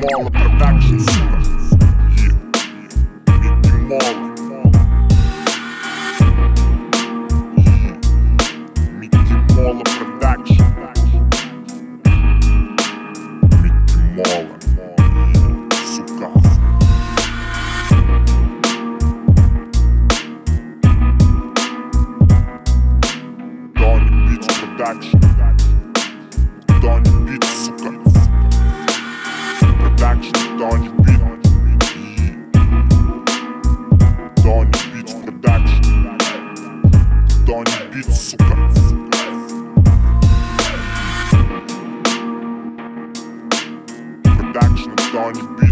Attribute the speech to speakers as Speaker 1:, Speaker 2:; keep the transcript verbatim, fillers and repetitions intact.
Speaker 1: Mola Production, сука. Yeah. Mickey Mola. Yeah. Mickey Mola Production. Mickey Mola. Сука. Donny Beats Production. Donny Beats, сука. Production, Donny Beats. Yeah. Donny Beats Production. Donny Beats, сука. Production, Donny Beats.